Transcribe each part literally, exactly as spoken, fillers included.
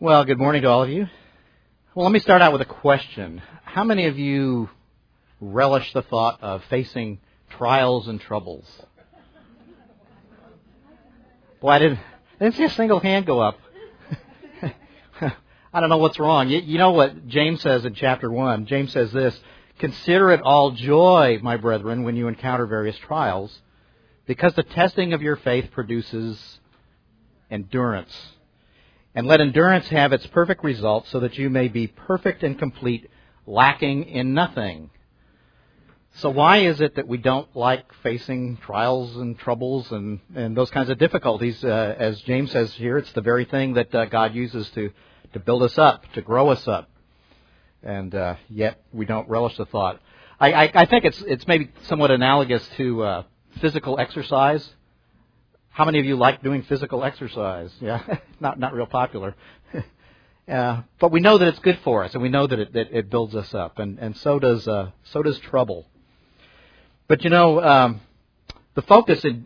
Well, good morning to all of you. Well, let me start out with a question. How many of you relish the thought of facing trials and troubles? Boy, I didn't, I didn't see a single hand go up. I don't know what's wrong. You, you know what James says in chapter one? James says this, "Consider it all joy, my brethren, when you encounter various trials, because the testing of your faith produces endurance. And let endurance have its perfect result, so that you may be perfect and complete, lacking in nothing." So why is it that we don't like facing trials and troubles and, and those kinds of difficulties? Uh, as James says here, it's the very thing that uh, God uses to, to build us up, to grow us up. And uh, yet we don't relish the thought. I, I, I think it's it's maybe somewhat analogous to uh, physical exercise. How many of you like doing physical exercise? Yeah, not not real popular. uh, but we know that it's good for us, and we know that it, that it builds us up, and, and so does uh, so does trouble. But you know, um, the focus in,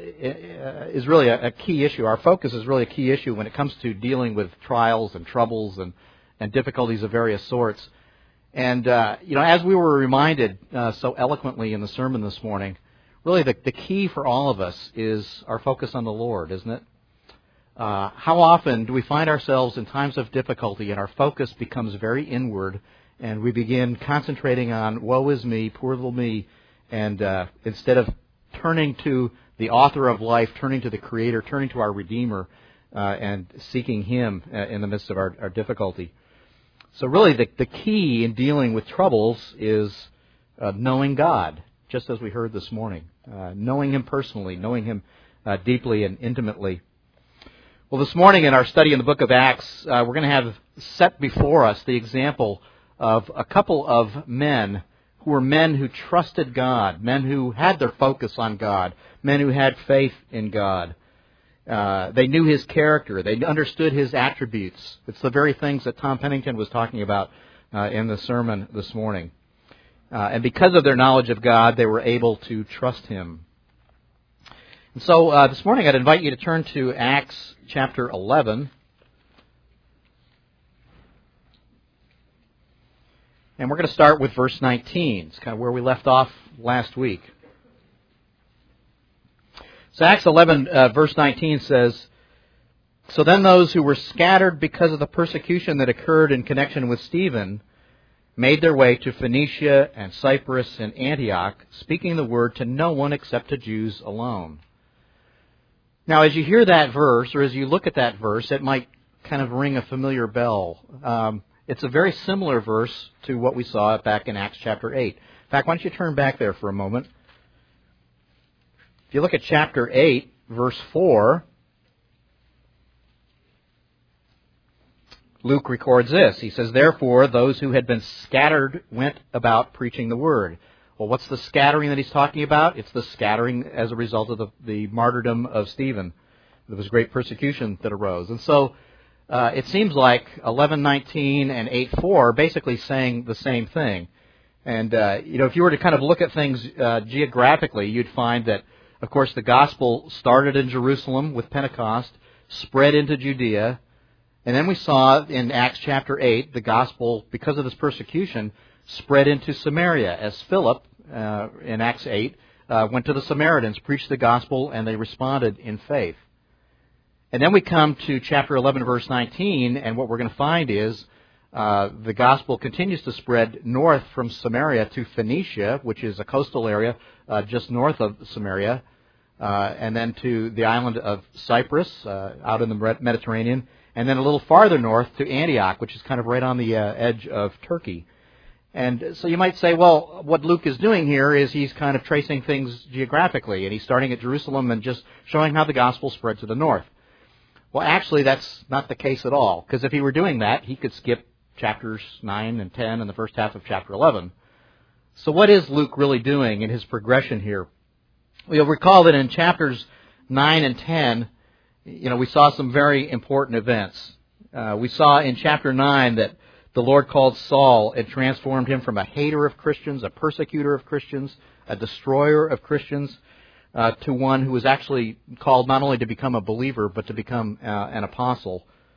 uh, is really a, a key issue. Our focus is really a key issue when it comes to dealing with trials and troubles and, and difficulties of various sorts. And uh, you know, as we were reminded uh, so eloquently in the sermon this morning, really, the, the key for all of us is our focus on the Lord, isn't it? Uh, how often do we find ourselves in times of difficulty and our focus becomes very inward and we begin concentrating on, woe is me, poor little me, and uh, instead of turning to the author of life, turning to the Creator, turning to our Redeemer, uh, and seeking Him uh, in the midst of our, our difficulty. So really, the, the key in dealing with troubles is uh, knowing God, just as we heard this morning. Uh, knowing Him personally, knowing Him uh, deeply and intimately. Well, this morning in our study in the book of Acts, uh, we're going to have set before us the example of a couple of men who were men who trusted God, men who had their focus on God, men who had faith in God. Uh, they knew His character. They understood His attributes. It's the very things that Tom Pennington was talking about uh, in the sermon this morning. Uh, and because of their knowledge of God, they were able to trust Him. And so uh, this morning I'd invite you to turn to Acts chapter eleven. And we're going to start with verse nineteen. It's kind of where we left off last week. So Acts eleven, uh, verse nineteen says, "So then those who were scattered because of the persecution that occurred in connection with Stephen made their way to Phoenicia and Cyprus and Antioch, speaking the word to no one except to Jews alone." Now, as you hear that verse, or as you look at that verse, it might kind of ring a familiar bell. Um, it's a very similar verse to what we saw back in Acts chapter eight. In fact, why don't you turn back there for a moment? If you look at chapter eight, verse four, Luke records this. He says, "Therefore, those who had been scattered went about preaching the word." Well, what's the scattering that he's talking about? It's the scattering as a result of the, the martyrdom of Stephen. There was great persecution that arose. And so uh, it seems like eleven nineteen and eight four are basically saying the same thing. And, uh, you know, if you were to kind of look at things uh, geographically, you'd find that, of course, the gospel started in Jerusalem with Pentecost, spread into Judea. And then we saw in Acts chapter eight, the gospel, because of this persecution, spread into Samaria, as Philip, uh, in Acts eight, uh, went to the Samaritans, preached the gospel, and they responded in faith. And then we come to chapter eleven, verse nineteen, and what we're going to find is uh, the gospel continues to spread north from Samaria to Phoenicia, which is a coastal area uh, just north of Samaria, uh, and then to the island of Cyprus, uh, out in the Mediterranean, and then a little farther north to Antioch, which is kind of right on the uh, edge of Turkey. And so you might say, well, what Luke is doing here is he's kind of tracing things geographically, and he's starting at Jerusalem and just showing how the gospel spread to the north. Well, actually, that's not the case at all, because if he were doing that, he could skip chapters nine and ten and the first half of chapter eleven. So what is Luke really doing in his progression here? You'll recall that in chapters nine and ten, you know, we saw some very important events. Uh, we saw in chapter nine that the Lord called Saul and transformed him from a hater of Christians, a persecutor of Christians, a destroyer of Christians, uh, to one who was actually called not only to become a believer, but to become uh, an apostle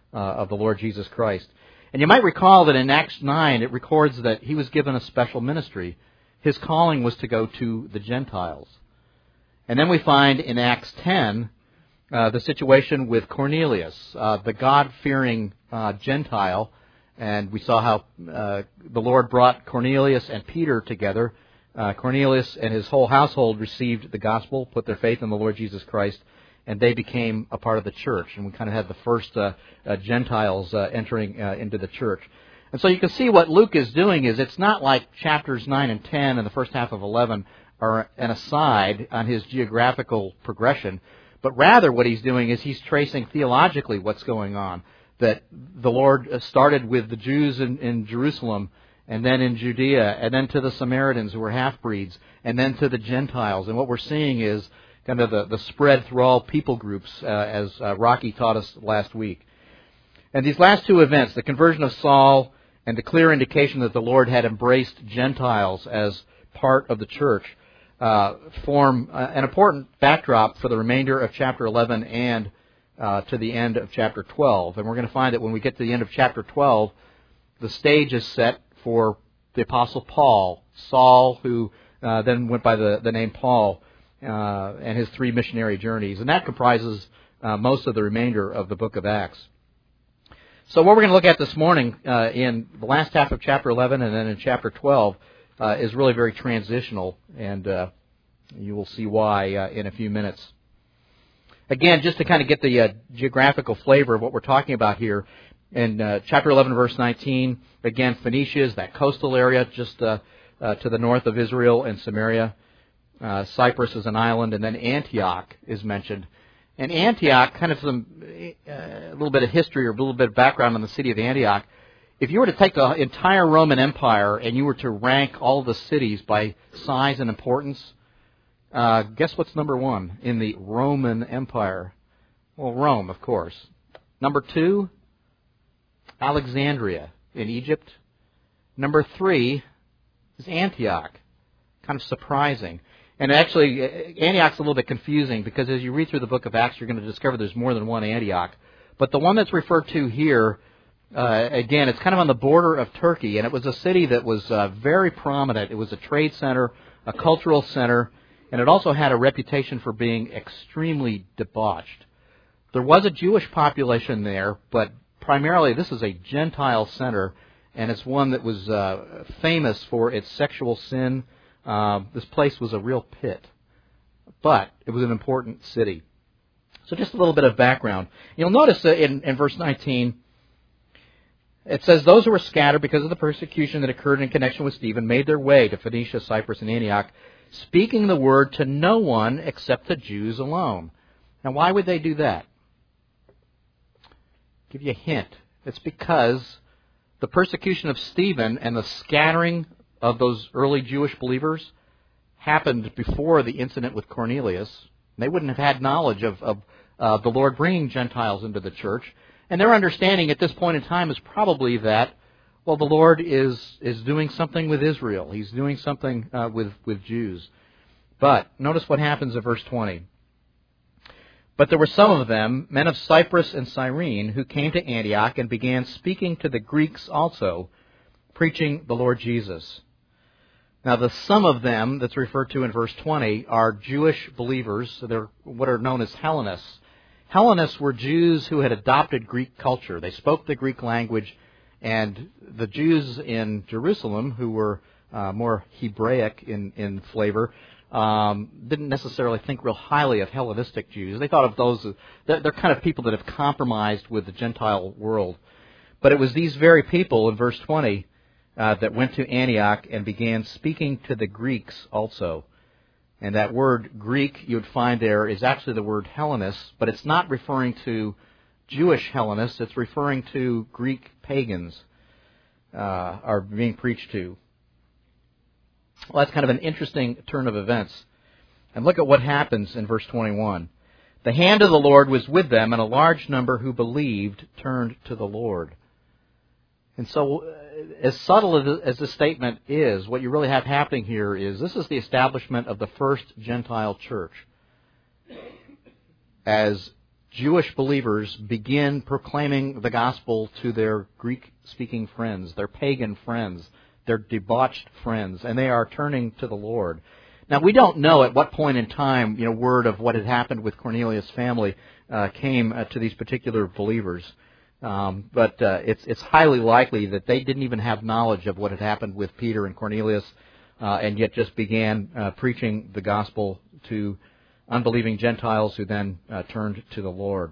uh, of the Lord Jesus Christ. And you might recall that in Acts nine, it records that he was given a special ministry. His calling was to go to the Gentiles. And then we find in Acts ten, uh, the situation with Cornelius, uh, the God-fearing uh, Gentile. And we saw how uh, the Lord brought Cornelius and Peter together. Uh, Cornelius and his whole household received the gospel, put their faith in the Lord Jesus Christ, and they became a part of the church. And we kind of had the first uh, uh, Gentiles uh, entering uh, into the church. And so you can see what Luke is doing is it's not like chapters nine and ten and the first half of eleven are an aside on his geographical progression, but rather what he's doing is he's tracing theologically what's going on. That the Lord started with the Jews in, in Jerusalem, and then in Judea, and then to the Samaritans who were half-breeds, and then to the Gentiles. And what we're seeing is kind of the, the spread through all people groups, uh, as uh, Rocky taught us last week. And these last two events, the conversion of Saul and the clear indication that the Lord had embraced Gentiles as part of the church, uh, form uh, an important backdrop for the remainder of chapter eleven and uh, to the end of chapter twelve. And we're going to find that when we get to the end of chapter twelve, the stage is set for the Apostle Paul, Saul, who uh, then went by the, the name Paul, uh, and his three missionary journeys. And that comprises uh, most of the remainder of the book of Acts. So what we're going to look at this morning uh, in the last half of chapter eleven and then in chapter twelve uh, is really very transitional, and uh, you will see why uh, in a few minutes. Again, just to kind of get the uh, geographical flavor of what we're talking about here, in uh, chapter eleven, verse nineteen, again, Phoenicia is that coastal area just uh, uh, to the north of Israel and Samaria. Uh, Cyprus is an island, and then Antioch is mentioned. And Antioch, kind of some uh, a little bit of history or a little bit of background on the city of Antioch. If you were to take the entire Roman Empire and you were to rank all the cities by size and importance, uh, guess what's number one in the Roman Empire? Well, Rome, of course. Number two, Alexandria in Egypt. Number three is Antioch. Kind of surprising. And actually, Antioch's a little bit confusing because as you read through the book of Acts, you're going to discover there's more than one Antioch. But the one that's referred to here, uh, again, it's kind of on the border of Turkey, and it was a city that was uh, very prominent. It was a trade center, a cultural center, and it also had a reputation for being extremely debauched. There was a Jewish population there, but primarily this is a Gentile center, and it's one that was uh, famous for its sexual sin. Uh, this place was a real pit, but it was an important city. So just a little bit of background. You'll notice that in, in verse nineteen, it says, those who were scattered because of the persecution that occurred in connection with Stephen made their way to Phoenicia, Cyprus, and Antioch, speaking the word to no one except the Jews alone. Now, why would they do that? I'll give you a hint. It's because the persecution of Stephen and the scattering of those early Jewish believers happened before the incident with Cornelius. They wouldn't have had knowledge of, of uh, the Lord bringing Gentiles into the church. And their understanding at this point in time is probably that, well, the Lord is is doing something with Israel. He's doing something uh, with, with Jews. But notice what happens in verse twenty. But there were some of them, men of Cyprus and Cyrene, who came to Antioch and began speaking to the Greeks also, preaching the Lord Jesus. Now, the some of them that's referred to in verse twenty are Jewish believers. So they're what are known as Hellenists. Hellenists were Jews who had adopted Greek culture. They spoke the Greek language, and the Jews in Jerusalem, who were uh, more Hebraic in, in flavor, um, didn't necessarily think real highly of Hellenistic Jews. They thought of those as they're, they're kind of people that have compromised with the Gentile world. But it was these very people in verse twenty Uh, that went to Antioch and began speaking to the Greeks also. And that word Greek you would find there is actually the word Hellenist, but it's not referring to Jewish Hellenists. It's referring to Greek pagans uh, are being preached to. Well, that's kind of an interesting turn of events. And look at what happens in verse twenty-one. The hand of the Lord was with them, and a large number who believed turned to the Lord. And so, as subtle as this statement is, what you really have happening here is this is the establishment of the first Gentile church. As Jewish believers begin proclaiming the gospel to their Greek-speaking friends, their pagan friends, their debauched friends, and they are turning to the Lord. Now, we don't know at what point in time, you know, word of what had happened with Cornelius' family uh, came uh, to these particular believers. Um, but uh, it's it's highly likely that they didn't even have knowledge of what had happened with Peter and Cornelius, uh, and yet just began uh, preaching the gospel to unbelieving Gentiles who then uh, turned to the Lord.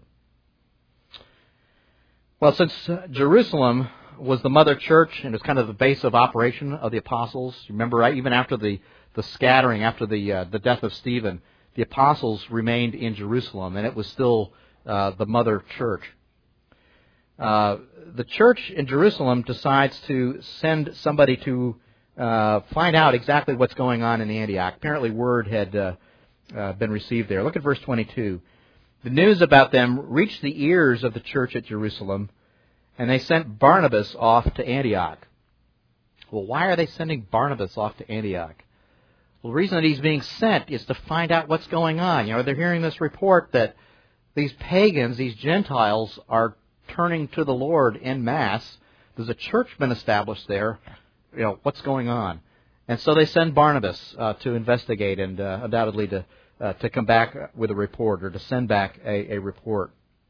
Well, since uh, Jerusalem was the mother church and was kind of the base of operation of the apostles, remember, right, even after the, the scattering, after the uh, the death of Stephen, the apostles remained in Jerusalem, and it was still uh, the mother church. Uh, the church in Jerusalem decides to send somebody to uh, find out exactly what's going on in Antioch. Apparently word had uh, uh, been received there. Look at verse twenty-two. The news about them reached the ears of the church at Jerusalem, and they sent Barnabas off to Antioch. Well, why are they sending Barnabas off to Antioch? Well, the reason that he's being sent is to find out what's going on. You know, they're hearing this report that these pagans, these Gentiles, are turning to the Lord en masse. There's a church been established there. You know, what's going on? And so they send Barnabas uh, to investigate and uh, undoubtedly to uh, to come back with a report, or to send back a, a report.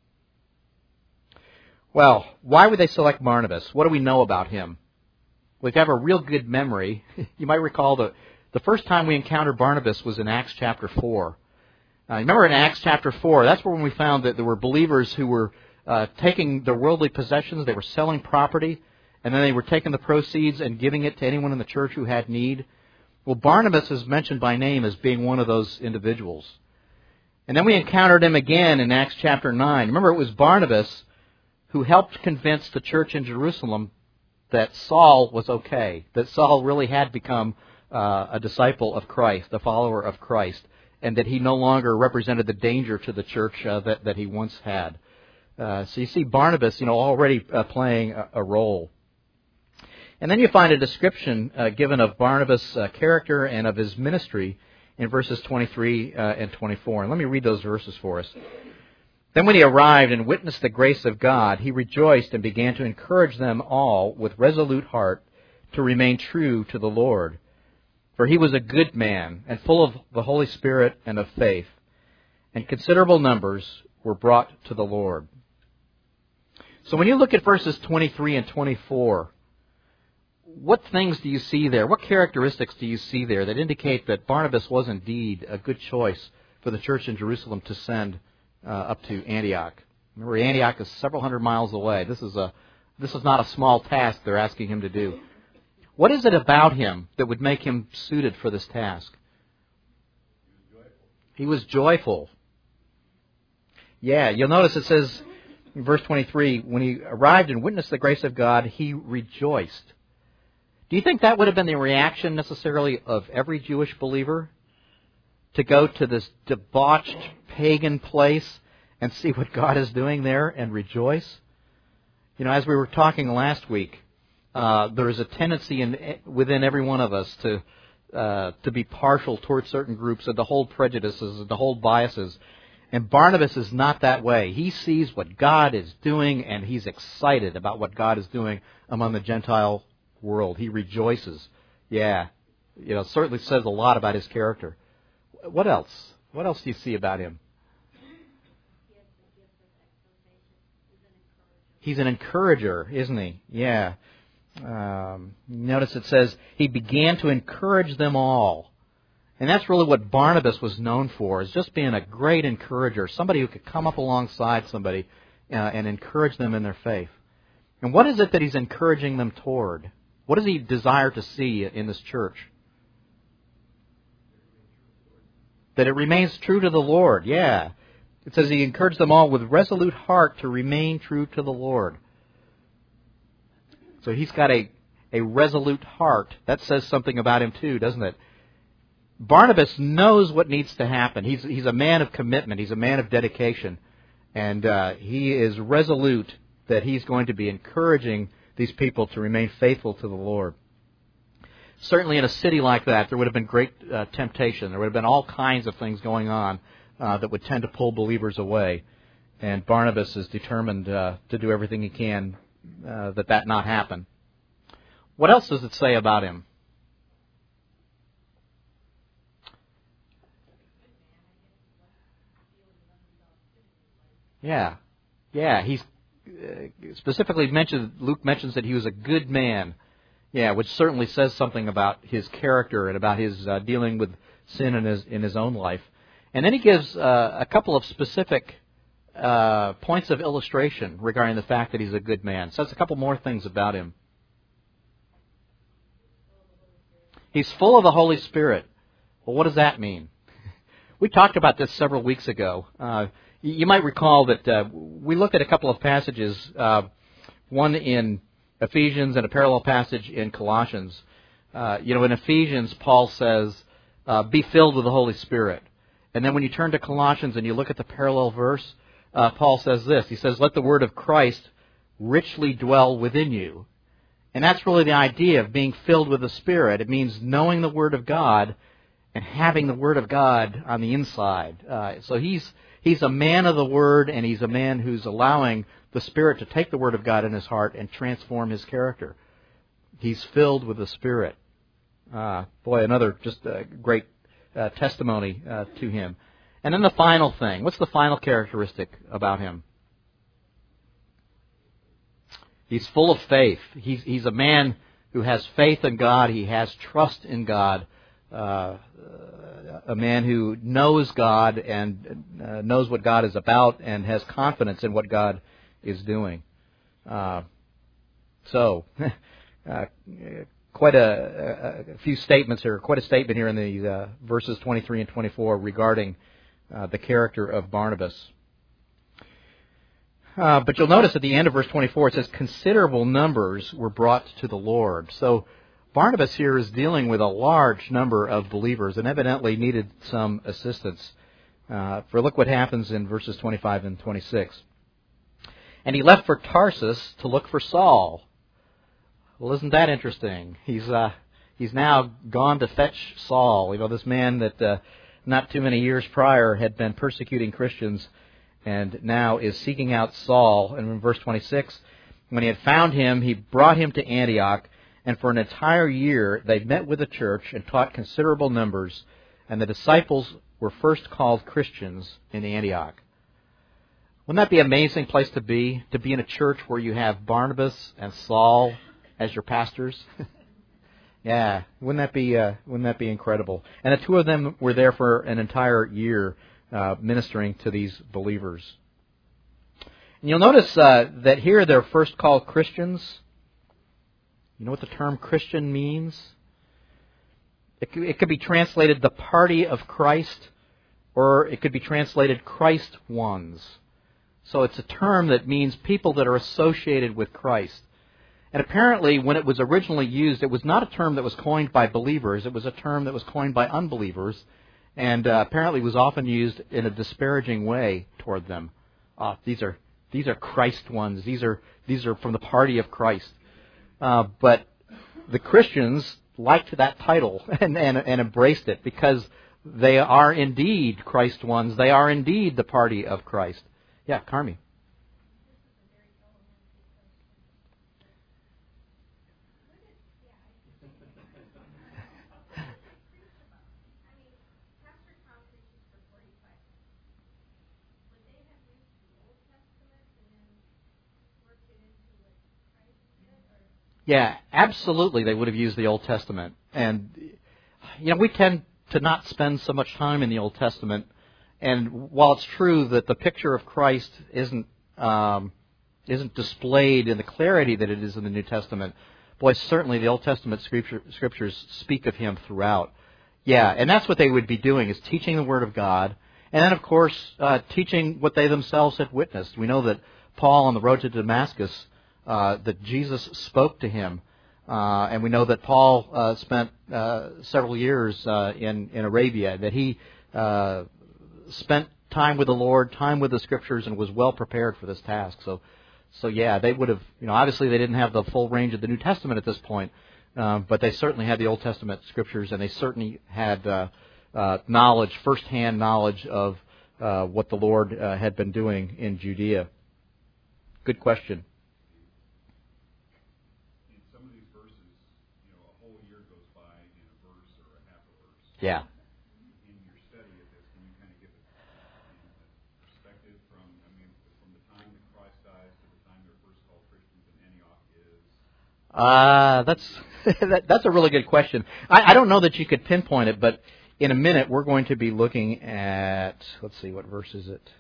Well, why would they select Barnabas? What do we know about him? We have a real good memory. You might recall that the first time we encountered Barnabas was in Acts chapter four. Uh, remember in Acts chapter four, that's when we found that there were believers who were Uh, taking their worldly possessions, they were selling property, and then they were taking the proceeds and giving it to anyone in the church who had need. Well, Barnabas is mentioned by name as being one of those individuals. And then we encountered him again in Acts chapter nine. Remember, it was Barnabas who helped convince the church in Jerusalem that Saul was okay, that Saul really had become uh, a disciple of Christ, a follower of Christ, and that he no longer represented the danger to the church uh, that, that he once had. Uh, so you see Barnabas, you know, already uh, playing a, a role. And then you find a description uh, given of Barnabas' uh, character and of his ministry in verses twenty-three uh, and twenty-four. And let me read those verses for us. Then when he arrived and witnessed the grace of God, he rejoiced and began to encourage them all with resolute heart to remain true to the Lord. For he was a good man and full of the Holy Spirit and of faith, and considerable numbers were brought to the Lord. So when you look at verses twenty-three and twenty-four, what things do you see there? What characteristics do you see there that indicate that Barnabas was indeed a good choice for the church in Jerusalem to send uh, up to Antioch? Remember, Antioch is several hundred miles away. This is a this is not a small task they're asking him to do. What is it about him that would make him suited for this task? He was joyful. Yeah, you'll notice it says in verse twenty-three, when he arrived and witnessed the grace of God, he rejoiced. Do you think that would have been the reaction necessarily of every Jewish believer? To go to this debauched pagan place and see what God is doing there and rejoice? You know, as we were talking last week, uh, there is a tendency in, within every one of us to uh, to be partial towards certain groups and to hold prejudices and to hold biases. And Barnabas is not that way. He sees what God is doing, and he's excited about what God is doing among the Gentile world. He rejoices. Yeah, you know, certainly says a lot about his character. What else? What else do you see about him? He's an encourager, isn't he? Yeah. Um, notice it says he began to encourage them all. And that's really what Barnabas was known for, is just being a great encourager, somebody who could come up alongside somebody uh, and encourage them in their faith. And what is it that he's encouraging them toward? What does he desire to see in this church? That it remains true to the Lord, yeah. It says he encouraged them all with resolute heart to remain true to the Lord. So he's got a, a resolute heart. That says something about him too, doesn't it? Barnabas knows what needs to happen. He's he's a man of commitment. He's a man of dedication. And uh, he is resolute that he's going to be encouraging these people to remain faithful to the Lord. Certainly in a city like that, there would have been great uh, temptation. There would have been all kinds of things going on uh, that would tend to pull believers away. And Barnabas is determined uh, to do everything he can uh, that that not happen. What else does it say about him? Yeah, yeah. He's uh, specifically mentioned. Luke mentions that he was a good man. Yeah, which certainly says something about his character and about his uh, dealing with sin in his in his own life. And then he gives uh, a couple of specific uh, points of illustration regarding the fact that he's a good man. Says a couple more things about him. He's full of the Holy Spirit. Well, what does that mean? We talked about this several weeks ago. Uh, you might recall that uh, we looked at a couple of passages, uh, one in Ephesians and a parallel passage in Colossians. Uh, you know, in Ephesians, Paul says, uh, be filled with the Holy Spirit. And then when you turn to Colossians and you look at the parallel verse, uh, Paul says this. He says, let the word of Christ richly dwell within you. And that's really the idea of being filled with the Spirit. It means knowing the Word of God and having the Word of God on the inside. Uh, so he's he's a man of the Word, and he's a man who's allowing the Spirit to take the Word of God in his heart and transform his character. He's filled with the Spirit. Uh, boy, another just uh, great uh, testimony uh, to him. And then the final thing. What's the final characteristic about him? He's full of faith. He's, he's a man who has faith in God. He has trust in God. Uh, a man who knows God and uh, knows what God is about and has confidence in what God is doing. Uh, so, uh, quite a, a few statements here, quite a statement here in the uh, verses twenty-three and twenty-four regarding uh, the character of Barnabas. Uh, but you'll notice at the end of verse twenty-four, it says, considerable numbers were brought to the Lord. So Barnabas here is dealing with a large number of believers and evidently needed some assistance. Uh, for look what happens in verses twenty-five and twenty-six. And he left for Tarsus to look for Saul. Well, isn't that interesting? He's uh, he's now gone to fetch Saul. You know, this man that uh, not too many years prior had been persecuting Christians, and now is seeking out Saul. And in verse twenty-six, when he had found him, he brought him to Antioch, and for an entire year they met with the church and taught considerable numbers, and the disciples were first called Christians in Antioch. Wouldn't that be an amazing place to be, to be in a church where you have Barnabas and Saul as your pastors? Yeah, wouldn't that be uh, wouldn't that be incredible? And the two of them were there for an entire year, Uh, ministering to these believers. And you'll notice uh, that here they're first called Christians. You know what the term Christian means? It could, it could be translated the party of Christ, or it could be translated Christ ones. So it's a term that means people that are associated with Christ. And apparently when it was originally used, it was not a term that was coined by believers. It was a term that was coined by unbelievers. And uh, apparently was often used in a disparaging way toward them. Uh, these are these are Christ ones. These are these are from the party of Christ. Uh, but the Christians liked that title and, and and embraced it because they are indeed Christ ones. They are indeed the party of Christ. Yeah, Carmi. Yeah, absolutely they would have used the Old Testament. And, you know, we tend to not spend so much time in the Old Testament. And while it's true that the picture of Christ isn't um, isn't displayed in the clarity that it is in the New Testament, boy, certainly the Old Testament scripture, scriptures speak of Him throughout. Yeah, and that's what they would be doing, is teaching the Word of God. And then, of course, uh, teaching what they themselves had witnessed. We know that Paul on the road to Damascus, Uh, that Jesus spoke to him. Uh, and we know that Paul uh, spent uh, several years uh, in, in Arabia, that he uh, spent time with the Lord, time with the Scriptures, and was well prepared for this task. So, so yeah, they would have, you know, obviously they didn't have the full range of the New Testament at this point, um, but they certainly had the Old Testament Scriptures, and they certainly had uh, uh, knowledge, first-hand knowledge of uh, what the Lord uh, had been doing in Judea. Good question. In some of these verses, you know, a whole year goes by in a verse or a half a verse. Yeah. In your study of this, can you kind of give a, you know, a perspective from, I mean, from the time that Christ dies to the time they're first called Christians in Antioch is? Uh, that's that, that's a really good question. I, I don't know that you could pinpoint it, but in a minute we're going to be looking at, let's see, what verse is it?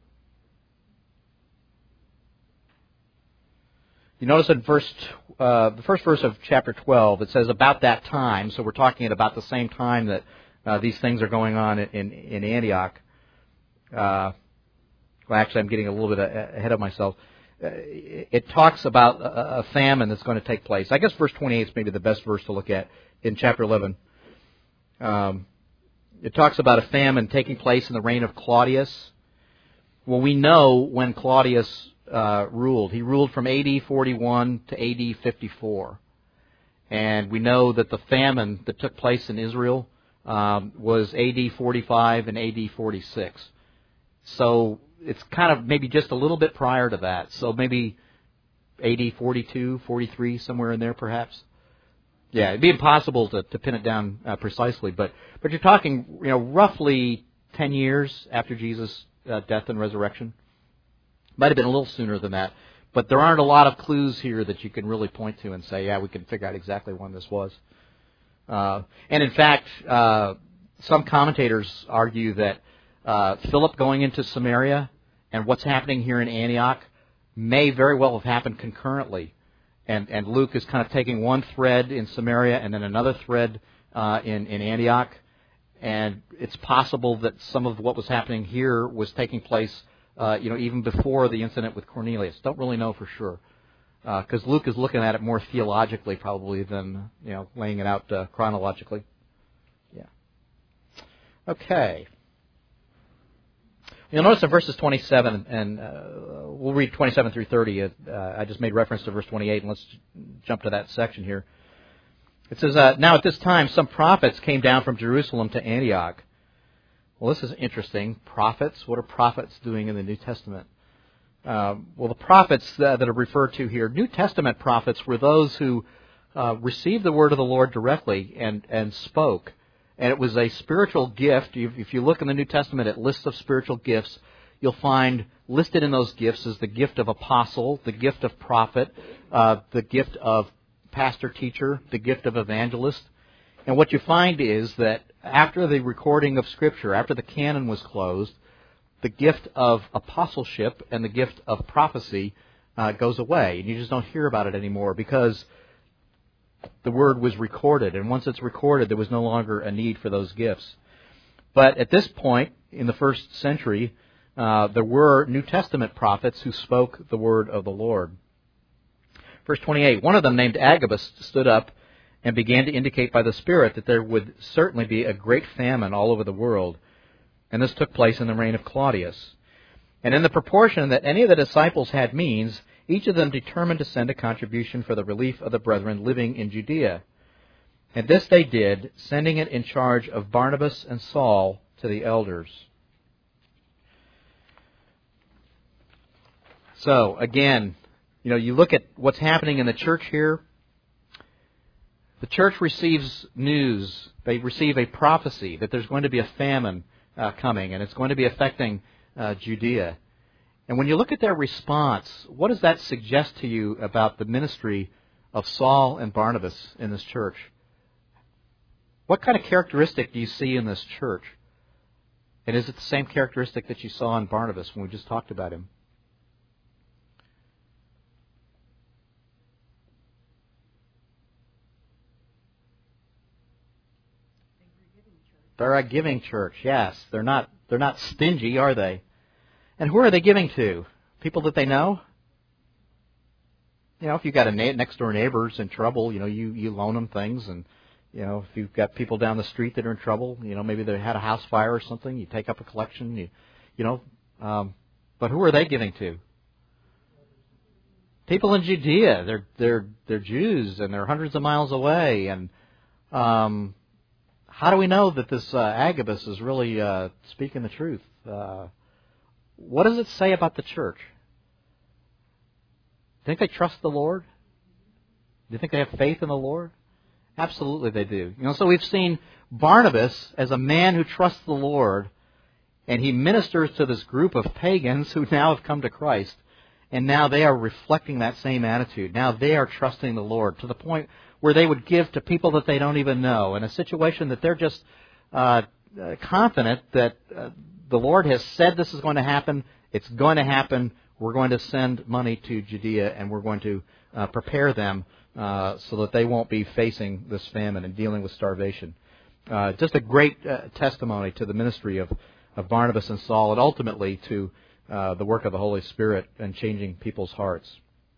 You notice in verse, uh, the first verse of chapter twelve, it says about that time. So we're talking at about the same time that uh, these things are going on in, in, in Antioch. Uh, well, actually, I'm getting a little bit ahead of myself. Uh, it, it talks about a, a famine that's going to take place. I guess verse twenty-eight is maybe the best verse to look at in chapter eleven. Um, it talks about a famine taking place in the reign of Claudius. Well, we know when Claudius Uh, ruled. He ruled from A D forty-one to A D fifty-four. And we know that the famine that took place in Israel um, was A D forty-five and A D forty-six. So it's kind of maybe just a little bit prior to that. So maybe A D forty-two, forty-three, somewhere in there perhaps. Yeah, it'd be impossible to, to pin it down uh, precisely. But, but you're talking, you know, roughly ten years after Jesus' uh, death and resurrection. Might have been a little sooner than that, but there aren't a lot of clues here that you can really point to and say, yeah, we can figure out exactly when this was. Uh, and in fact, uh, some commentators argue that uh, Philip going into Samaria and what's happening here in Antioch may very well have happened concurrently. And, and Luke is kind of taking one thread in Samaria and then another thread uh, in, in Antioch. And it's possible that some of what was happening here was taking place Uh, you know, even before the incident with Cornelius. Don't really know for sure. Because uh, Luke is looking at it more theologically probably than, you know, laying it out uh, chronologically. Yeah. Okay. You'll notice in verses twenty-seven, and uh, we'll read twenty-seven through thirty. Uh, I just made reference to verse twenty-eight, and let's jump to that section here. It says, uh, Now at this time some prophets came down from Jerusalem to Antioch. Well, this is interesting. Prophets. What are prophets doing in the New Testament? Uh, well, the prophets uh, that are referred to here, New Testament prophets, were those who uh, received the word of the Lord directly and, and spoke. And it was a spiritual gift. If you look in the New Testament at lists of spiritual gifts, you'll find listed in those gifts is the gift of apostle, the gift of prophet, uh, the gift of pastor-teacher, the gift of evangelist. And what you find is that after the recording of Scripture, after the canon was closed, the gift of apostleship and the gift of prophecy uh, goes away. And you just don't hear about it anymore because the Word was recorded. And once it's recorded, there was no longer a need for those gifts. But at this point, in the first century, uh, there were New Testament prophets who spoke the Word of the Lord. Verse twenty-eight, one of them named Agabus stood up and began to indicate by the Spirit that there would certainly be a great famine all over the world. And this took place in the reign of Claudius. And in the proportion that any of the disciples had means, each of them determined to send a contribution for the relief of the brethren living in Judea. And this they did, sending it in charge of Barnabas and Saul to the elders. So, again, you know, you look at what's happening in the church here. The church receives news, they receive a prophecy that there's going to be a famine uh, coming, and it's going to be affecting uh, Judea. And when you look at their response, what does that suggest to you about the ministry of Saul and Barnabas in this church? What kind of characteristic do you see in this church? And is it the same characteristic that you saw in Barnabas when we just talked about him? They're a giving church, yes. They're not they're not stingy, are they? And who are they giving to? People that they know? You know, if you've got a na- next door neighbor's in trouble, you know, you, you loan them things. And, you know, if you've got people down the street that are in trouble, you know, maybe they had a house fire or something, you take up a collection, you, you know. Um, but who are they giving to? People in Judea. They're they're they're Jews, and they're hundreds of miles away. And um, how do we know that this uh, Agabus is really uh, speaking the truth? Uh, what does it say about the church? Do you think they trust the Lord? Do you think they have faith in the Lord? Absolutely they do. You know, so we've seen Barnabas as a man who trusts the Lord, and he ministers to this group of pagans who now have come to Christ, and now they are reflecting that same attitude. Now they are trusting the Lord to the point where they would give to people that they don't even know, in a situation that they're just uh, confident that uh, the Lord has said this is going to happen, it's going to happen, we're going to send money to Judea, and we're going to uh, prepare them Uh, so that they won't be facing this famine and dealing with starvation. Uh, just a great uh, testimony to the ministry of, of Barnabas and Saul, and ultimately to uh, the work of the Holy Spirit and changing people's hearts.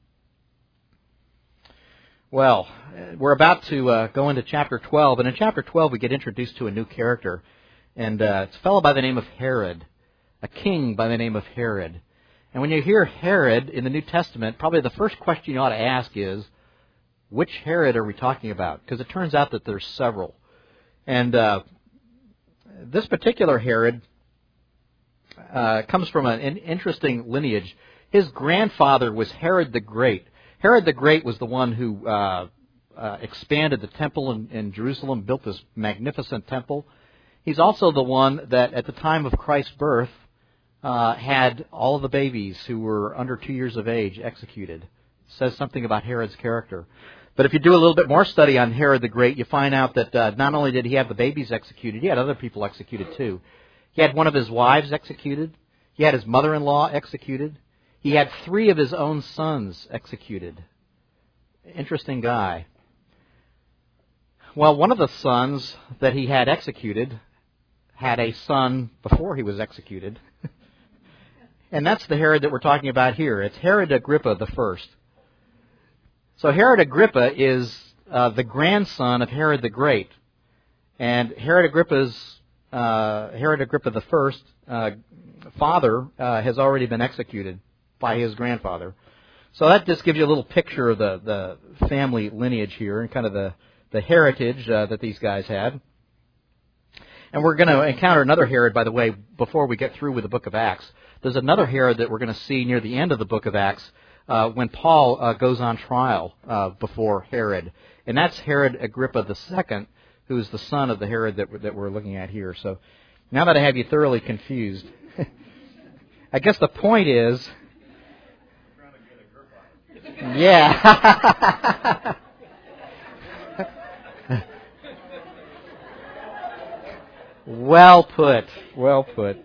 Well, we're about to uh, go into chapter twelve, and in chapter twelve we get introduced to a new character, and uh, it's a fellow by the name of Herod, a king by the name of Herod. And when you hear Herod in the New Testament, probably the first question you ought to ask is, which Herod are we talking about? Because it turns out that there's several. And uh, this particular Herod uh, comes from an interesting lineage. His grandfather was Herod the Great. Herod the Great was the one who uh, uh, expanded the temple in, in Jerusalem, built this magnificent temple. He's also the one that at the time of Christ's birth uh, had all of the babies who were under two years of age executed. It says something about Herod's character. But if you do a little bit more study on Herod the Great, you find out that uh, not only did he have the babies executed, he had other people executed too. He had one of his wives executed. He had his mother-in-law executed. He had three of his own sons executed. Interesting guy. Well, one of the sons that he had executed had a son before he was executed. And that's the Herod that we're talking about here. It's Herod Agrippa the First. So Herod Agrippa is uh, the grandson of Herod the Great, and Herod Agrippa's uh, Herod Agrippa the First uh, father uh, has already been executed by his grandfather. So that just gives you a little picture of the, the family lineage here and kind of the the heritage uh, that these guys had. And we're going to encounter another Herod, by the way, before we get through with the book of Acts. There's another Herod that we're going to see near the end of the book of Acts. Uh, when Paul uh, goes on trial uh, before Herod. And that's Herod Agrippa the Second, who is the son of the Herod that we're, that we're looking at here. So now that I have you thoroughly confused, I guess the point is... Yeah. Well put. Well put.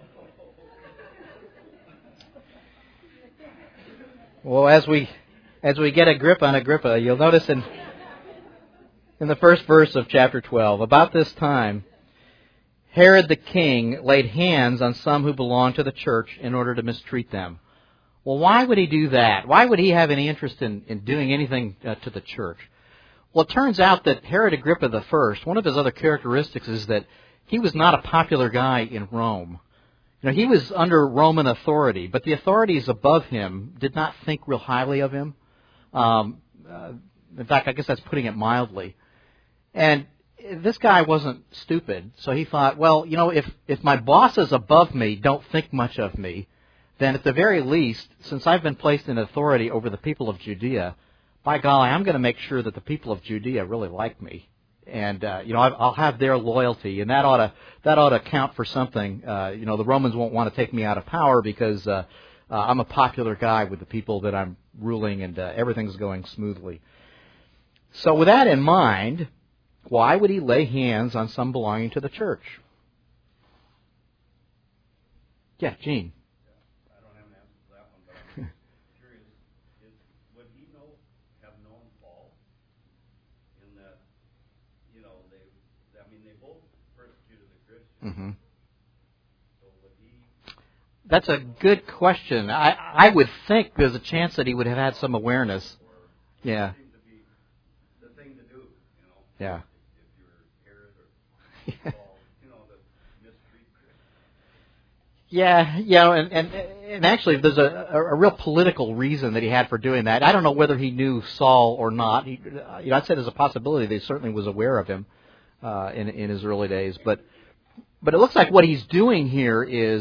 Well, as we as we get a grip on Agrippa, you'll notice in in the first verse of chapter twelve, about this time, Herod the king laid hands on some who belonged to the church in order to mistreat them. Well, why would he do that? Why would he have any interest in, in doing anything uh, to the church? Well, it turns out that Herod Agrippa the First, one of his other characteristics is that he was not a popular guy in Rome. You know, he was under Roman authority, but the authorities above him did not think real highly of him. Um, uh, in fact, I guess that's putting it mildly. And this guy wasn't stupid, so he thought, well, you know, if, if my bosses above me don't think much of me, then at the very least, since I've been placed in authority over the people of Judea, by golly, I'm going to make sure that the people of Judea really like me. And, uh, you know, I'll have their loyalty, and that ought to, that ought to count for something. Uh, you know, the Romans won't want to take me out of power because uh, uh, I'm a popular guy with the people that I'm ruling, and uh, everything's going smoothly. So with that in mind, why would he lay hands on some belonging to the church? Yeah, Gene. I don't have an answer for that one, but I'm curious. Is, would he know, have known Paul in that, you know, they, I mean, they both persecuted the Christians. Mm-hmm. So would he... That's a good question. I, I would think there's a chance that he would have had some awareness. Yeah. It seems to be the thing to do, you know. Yeah. If, if you're Herod or Paul, you know, to mistreat Christians. Yeah, you know, and, and, and actually there's a, a, a real political reason that he had for doing that. I don't know whether he knew Saul or not. He, you know, I'd say there's a possibility that he certainly was aware of him uh, in, in his early days. But but it looks like what he's doing here is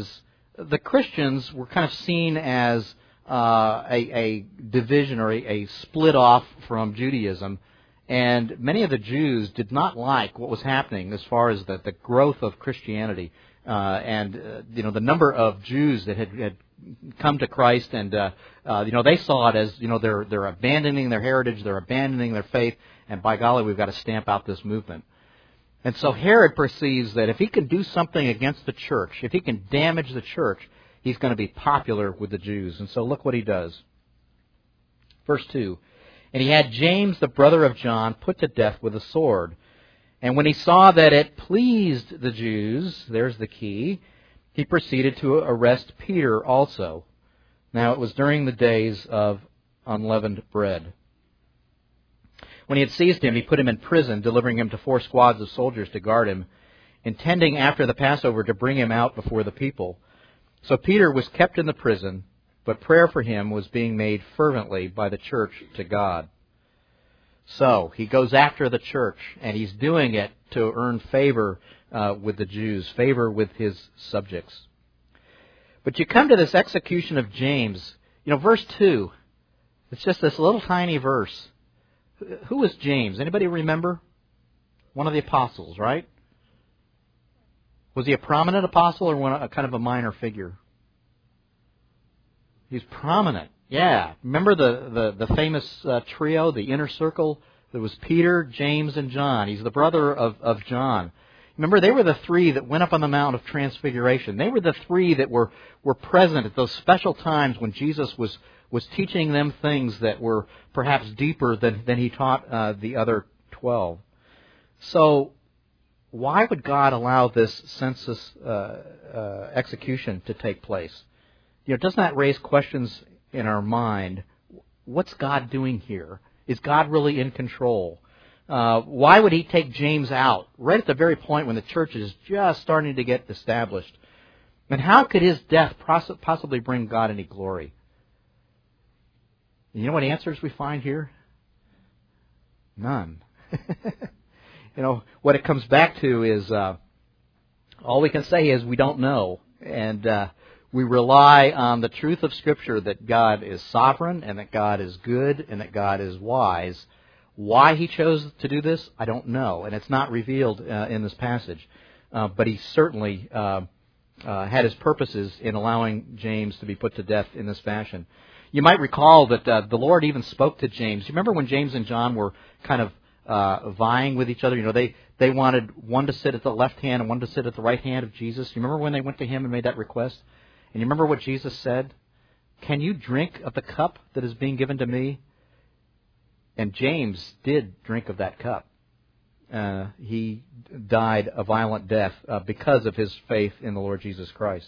the Christians were kind of seen as uh, a, a division or a, a split off from Judaism, and many of the Jews did not like what was happening as far as the, the growth of Christianity uh, and uh, you know the number of Jews that had, had come to Christ, and uh, uh, you know they saw it as you know they're they're abandoning their heritage, they're abandoning their faith, and by golly, we've got to stamp out this movement. And so Herod perceives that if he can do something against the church, if he can damage the church, he's going to be popular with the Jews. And so look what he does. Verse two. And he had James, the brother of John, put to death with a sword. And when he saw that it pleased the Jews, there's the key, he proceeded to arrest Peter also. Now it was during the days of unleavened bread. When he had seized him, he put him in prison, delivering him to four squads of soldiers to guard him, intending after the Passover to bring him out before the people. So Peter was kept in the prison, but prayer for him was being made fervently by the church to God. So he goes after the church, and he's doing it to earn favor uh, with the Jews, favor with his subjects. But you come to this execution of James, you know, verse two, it's just this little tiny verse. Who was James? Anybody remember? One of the apostles, right? Was he a prominent apostle or one, a kind of a minor figure? He's prominent. Yeah. Remember the, the, the famous uh, trio, the inner circle? There was Peter, James, and John. He's the brother of, of John. Remember, they were the three that went up on the Mount of Transfiguration. They were the three that were, were present at those special times when Jesus was was teaching them things that were perhaps deeper than, than he taught uh, the other twelve. So why would God allow this census uh, uh, execution to take place? You know, doesn't that raise questions in our mind? What's God doing here? Is God really in control? Uh, why would he take James out right at the very point when the church is just starting to get established? And how could his death possibly bring God any glory? You know what answers we find here? None. You know, what it comes back to is uh, all we can say is we don't know. And uh, we rely on the truth of Scripture that God is sovereign and that God is good and that God is wise. Why he chose to do this, I don't know. And it's not revealed uh, in this passage. Uh, but he certainly uh, uh, had his purposes in allowing James to be put to death in this fashion. You might recall that uh, the Lord even spoke to James. You remember when James and John were kind of uh, vying with each other? You know, they, they wanted one to sit at the left hand and one to sit at the right hand of Jesus. You remember when they went to him and made that request? And you remember what Jesus said? Can you drink of the cup that is being given to me? And James did drink of that cup. Uh, he died a violent death uh, because of his faith in the Lord Jesus Christ.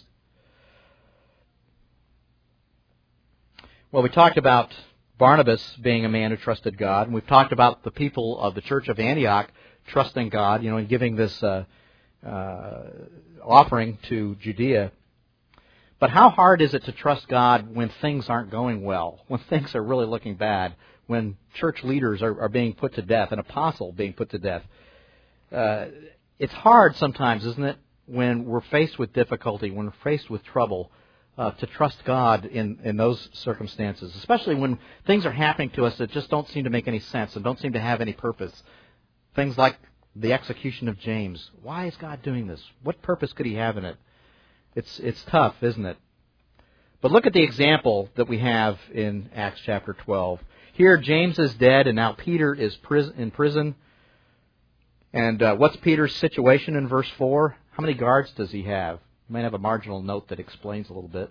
Well, we talked about Barnabas being a man who trusted God, and we've talked about the people of the church of Antioch trusting God, you know, and giving this uh, uh, offering to Judea. But how hard is it to trust God when things aren't going well, when things are really looking bad, when church leaders are, are being put to death, an apostle being put to death? Uh, it's hard sometimes, isn't it, when we're faced with difficulty, when we're faced with trouble, Uh, to trust God in, in those circumstances, especially when things are happening to us that just don't seem to make any sense and don't seem to have any purpose. Things like the execution of James. Why is God doing this? What purpose could he have in it? It's it's tough, isn't it? But look at the example that we have in Acts chapter twelve. Here, James is dead, and now Peter is in prison. And uh, what's Peter's situation in verse four? How many guards does he have? You might have a marginal note that explains a little bit.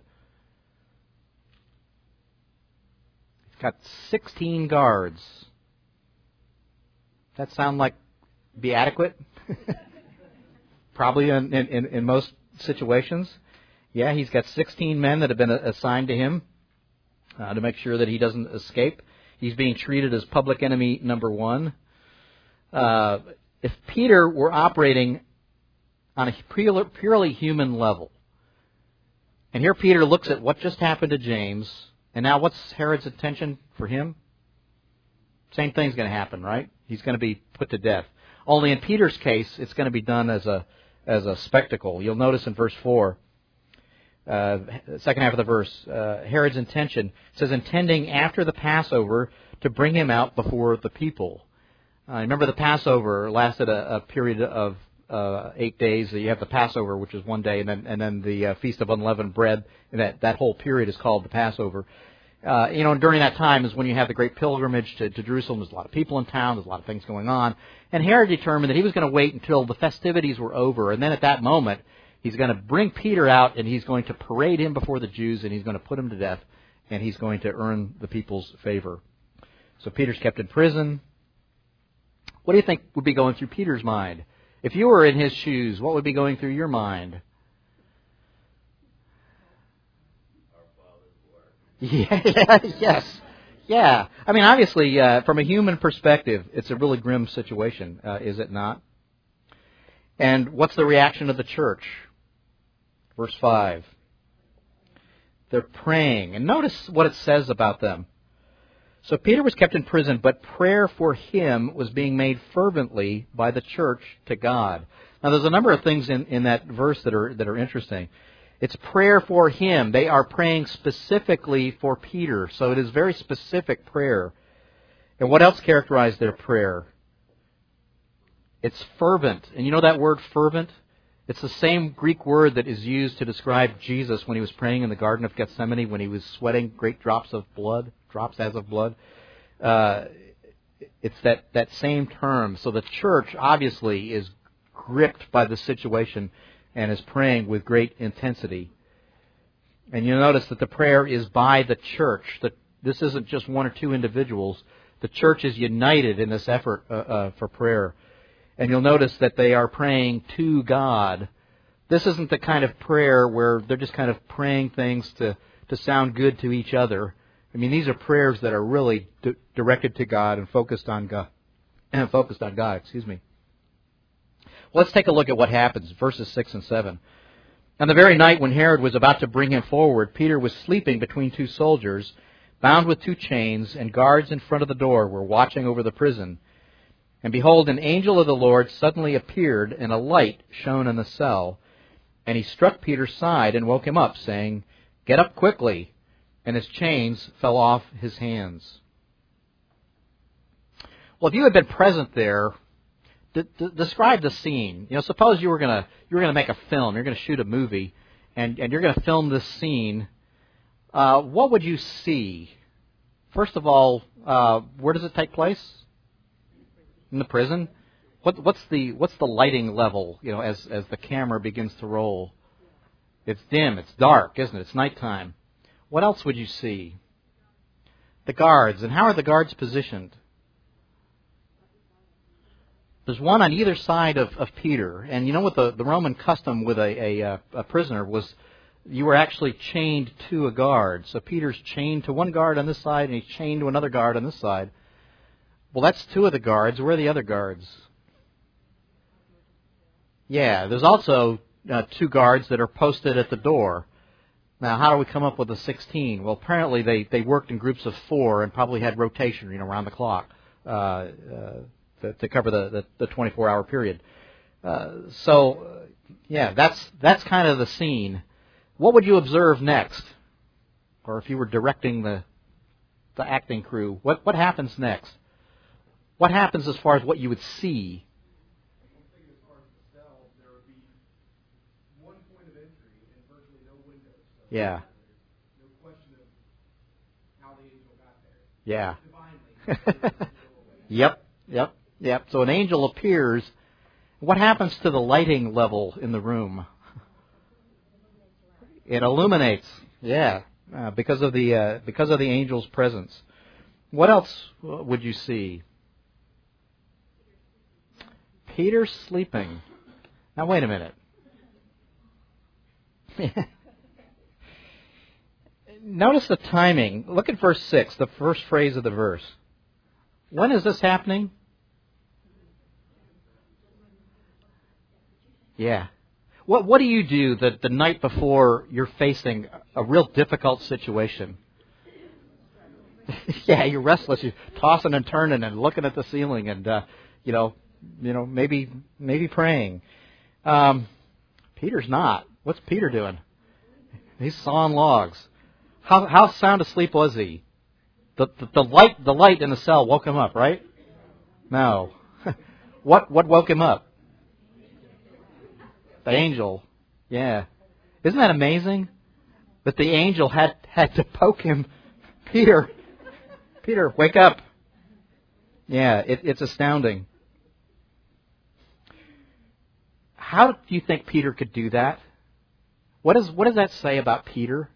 He's got sixteen guards. Does that sound like be adequate? Probably in, in, in most situations. Yeah, he's got sixteen men that have been assigned to him uh, to make sure that he doesn't escape. He's being treated as public enemy number one. Uh, if Peter were operating on a purely human level, and here Peter looks at what just happened to James, and now what's Herod's intention for him? Same thing's going to happen, right? He's going to be put to death. Only in Peter's case, it's going to be done as a as a spectacle. You'll notice in verse four, Uh, second half of the verse, uh, Herod's intention. It says, intending after the Passover to bring him out before the people. Uh, remember the Passover lasted a, a period of uh, eight days. You have the Passover, which is one day, and then and then the uh, Feast of Unleavened Bread, and that, that whole period is called the Passover. Uh, you know, and during that time is when you have the great pilgrimage to, to Jerusalem. There's a lot of people in town. There's a lot of things going on. And Herod determined that he was going to wait until the festivities were over. And then at that moment, he's going to bring Peter out and he's going to parade him before the Jews and he's going to put him to death. And he's going to earn the people's favor. So Peter's kept in prison. What do you think would be going through Peter's mind? If you were in his shoes, what would be going through your mind? Yeah, yeah, yes. Yeah. I mean, obviously, uh, from a human perspective, it's a really grim situation, uh, is it not? And what's the reaction of the church? Verse five. They're praying. And notice what it says about them. So Peter was kept in prison, but prayer for him was being made fervently by the church to God. Now, there's a number of things in, in that verse that are that are interesting. It's prayer for him. They are praying specifically for Peter. So it is very specific prayer. And what else characterized their prayer? It's fervent. And you know that word fervent? It's the same Greek word that is used to describe Jesus when he was praying in the Garden of Gethsemane, when he was sweating great drops of blood, drops as of blood. Uh, it's that, that same term. So the church obviously is gripped by the situation and is praying with great intensity. And you'll notice that the prayer is by the church. That this isn't just one or two individuals. The church is united in this effort uh, uh, for prayer. And you'll notice that they are praying to God. This isn't the kind of prayer where they're just kind of praying things to, to sound good to each other. I mean, these are prayers that are really d- directed to God and focused on God. And focused on God, excuse me. Let's take a look at what happens, verses six and seven. On the very night when Herod was about to bring him forward, Peter was sleeping between two soldiers, bound with two chains, and guards in front of the door were watching over the prison. And behold, an angel of the Lord suddenly appeared, and a light shone in the cell. And he struck Peter's side and woke him up, saying, "Get up quickly." And his chains fell off his hands. Well, if you had been present there, D- d- describe the scene. You know, suppose you were gonna you were gonna make a film. You're gonna shoot a movie, and, and you're gonna film this scene. Uh, what would you see? First of all, uh, where does it take place? In the prison. What, what's the what's the lighting level? You know, as as the camera begins to roll, it's dim. It's dark, isn't it? It's nighttime. What else would you see? The guards. And how are the guards positioned? There's one on either side of, of Peter. And you know what the, the Roman custom with a, a, a prisoner was? You were actually chained to a guard. So Peter's chained to one guard on this side and he's chained to another guard on this side. Well, that's two of the guards. Where are the other guards? Yeah, there's also uh, two guards that are posted at the door. Now, how do we come up with the sixteen? Well, apparently they, they worked in groups of four and probably had rotation, you know, around the clock. Uh, uh, to cover the, the, the twenty-four hour period. Uh, so, uh, yeah, that's that's kind of the scene. What would you observe next? Or if you were directing the the acting crew, what, what happens next? What happens as far as what you would see? I think as far as the cell, there would be one point of entry and virtually no windows. So Yeah. no question of how the angel got there. Yeah. Divinely. Yep, yep. Yep. So an angel appears. What happens to the lighting level in the room? It illuminates. Yeah, uh, because of the uh, because of the angel's presence. What else would you see? Peter sleeping. Now wait a minute. Notice the timing. Look at verse six, the first phrase of the verse. When is this happening? Yeah. What What do you do the, the night before you're facing a real difficult situation? Yeah, you're restless. You're tossing and turning and looking at the ceiling, and uh, you know, you know, maybe maybe praying. Um, Peter's not. What's Peter doing? He's sawing logs. How how sound asleep was he? The, the the light the light in the cell woke him up, right? No. what what woke him up? The angel. Yeah. Isn't that amazing? That the angel had had to poke him. Peter, Peter, wake up. Yeah, it, it's astounding. How do you think Peter could do that? What is what does that say about Peter?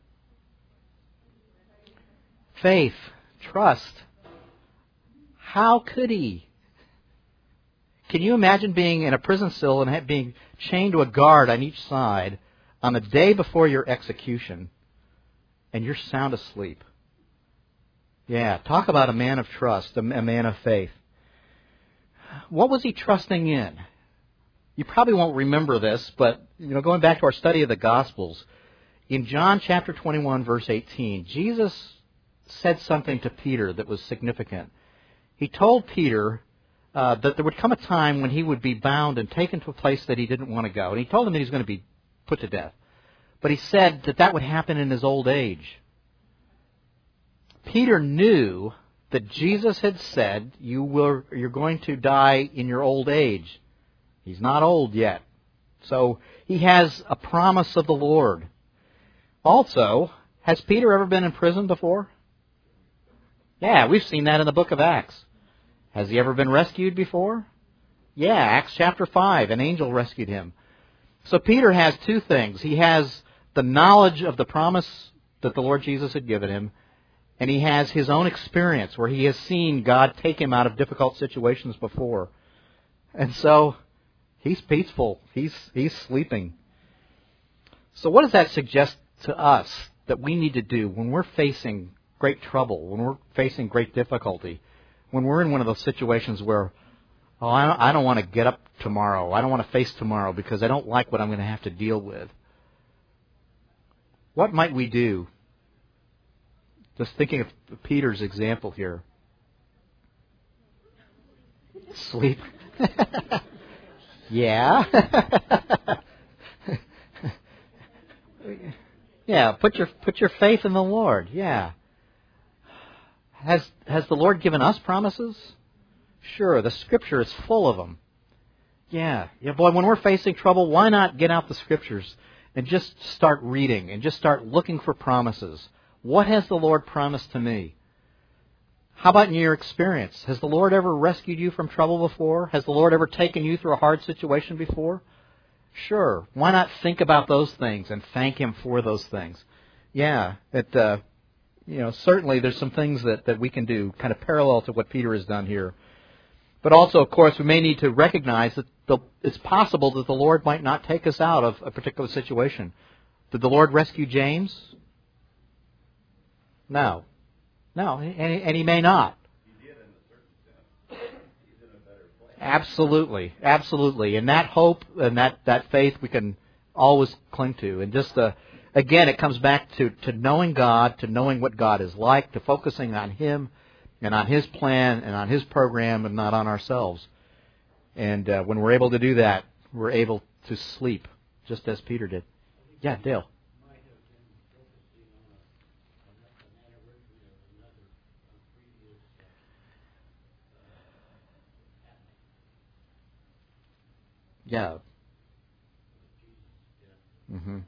Faith, trust. How could he? Can you imagine being in a prison cell and being chained to a guard on each side on the day before your execution, and you're sound asleep? Yeah, talk about a man of trust, a man of faith. What was he trusting in? You probably won't remember this, but you know, going back to our study of the Gospels, in John chapter twenty-one, verse eighteen, Jesus said something to Peter that was significant. He told Peter uh, that there would come a time when he would be bound and taken to a place that he didn't want to go. And he told him that he was going to be put to death. But he said that that would happen in his old age. Peter knew that Jesus had said, you will, you're going to die in your old age. He's not old yet. So he has a promise of the Lord. Also, has Peter ever been in prison before? Yeah, we've seen that in the book of Acts. Has he ever been rescued before? Yeah, Acts chapter five, an angel rescued him. So Peter has two things. He has the knowledge of the promise that the Lord Jesus had given him, and he has his own experience where he has seen God take him out of difficult situations before. And so he's peaceful. He's he's sleeping. So what does that suggest to us that we need to do when we're facing great trouble, when we're facing great difficulty, when we're in one of those situations where, oh, I don't, I don't want to get up tomorrow. I don't want to face tomorrow because I don't like what I'm going to have to deal with. What might we do? Just thinking of Peter's example here. Sleep. Yeah. Yeah, put your put your faith in the Lord. Yeah. Has has the Lord given us promises? Sure, the Scripture is full of them. Yeah. Yeah, boy, when we're facing trouble, why not get out the Scriptures and just start reading and just start looking for promises? What has the Lord promised to me? How about in your experience? Has the Lord ever rescued you from trouble before? Has the Lord ever taken you through a hard situation before? Sure. Why not think about those things and thank Him for those things? Yeah, it, uh, you know, certainly there's some things that, that we can do kind of parallel to what Peter has done here. But also, of course, we may need to recognize that the, it's possible that the Lord might not take us out of a particular situation. Did the Lord rescue James? No. No, and, and He may not. He did in a certain sense. He's in a better place. Absolutely, absolutely. And that hope and that, that faith we can always cling to. And just, uh, again, it comes back to, to knowing God, to knowing what God is like, to focusing on Him and on His plan and on His program and not on ourselves. And uh, when we're able to do that, we're able to sleep, just as Peter did. Yeah, Dale. Yeah. Mm-hmm.